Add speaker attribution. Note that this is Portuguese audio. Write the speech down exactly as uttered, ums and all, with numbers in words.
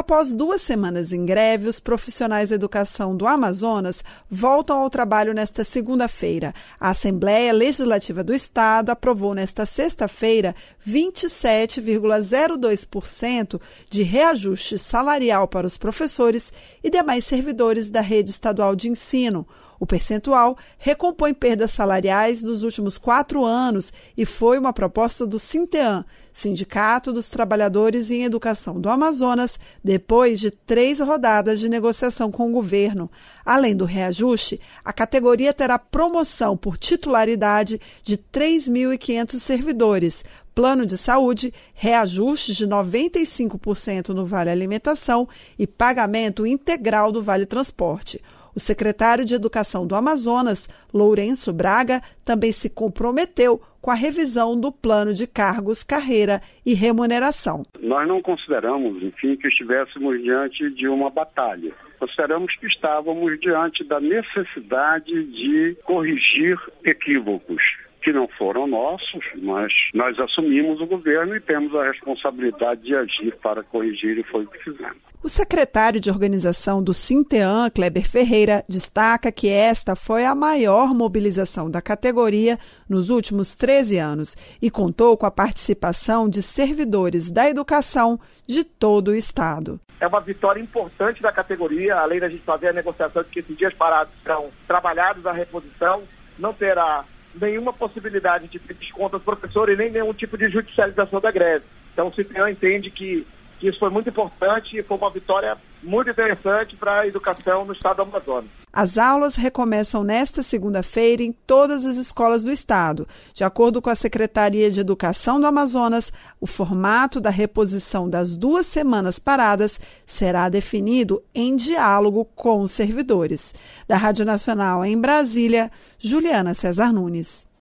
Speaker 1: Após duas semanas em greve, os profissionais da educação do Amazonas voltam ao trabalho nesta segunda-feira. A Assembleia Legislativa do Estado aprovou nesta sexta-feira vinte e sete vírgula zero dois por cento de reajuste salarial para os professores e demais servidores da rede estadual de ensino. O percentual recompõe perdas salariais dos últimos quatro anos e foi uma proposta do Sinteam, Sindicato dos Trabalhadores em Educação do Amazonas, depois de três rodadas de negociação com o governo. Além do reajuste, a categoria terá promoção por titularidade de três mil e quinhentos servidores, plano de saúde, reajustes de noventa e cinco por cento no Vale Alimentação e pagamento integral do Vale Transporte. O secretário de Educação do Amazonas, Lourenço Braga, também se comprometeu com a revisão do plano de cargos, carreira e remuneração.
Speaker 2: Nós não consideramos, enfim, que estivéssemos diante de uma batalha. Consideramos que estávamos diante da necessidade de corrigir equívocos que não foram nossos, mas nós assumimos o governo e temos a responsabilidade de agir para corrigir, e foi o que fizemos.
Speaker 1: O secretário de organização do Sinteam, Kleber Ferreira, destaca que esta foi a maior mobilização da categoria nos últimos treze anos e contou com a participação de servidores da educação de todo o estado.
Speaker 3: É uma vitória importante da categoria, além da gente fazer a negociação de que esses dias parados serão trabalhados a reposição, não terá nenhuma possibilidade de desconto aos professores e nem nenhum tipo de judicialização da greve. Então o Sinteam entende que, que isso foi muito importante e foi uma vitória muito interessante para a educação no estado do Amazonas.
Speaker 1: As aulas recomeçam nesta segunda-feira em todas as escolas do estado. De acordo com a Secretaria de Educação do Amazonas, o formato da reposição das duas semanas paradas será definido em diálogo com os servidores. Da Rádio Nacional em Brasília, Juliana César Nunes.